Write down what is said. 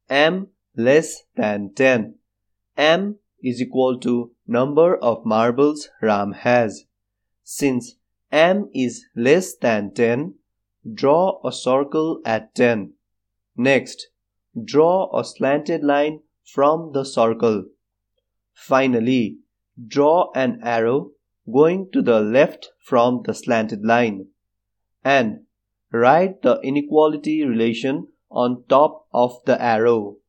m less than 10. M is equal to number of marbles Ram has. Since m is less than 10, draw a circle at 10. Next, draw a slanted line from the circle. Finally, draw an arrow going to the left from the slanted line, and write the inequality relation on top of the arrow.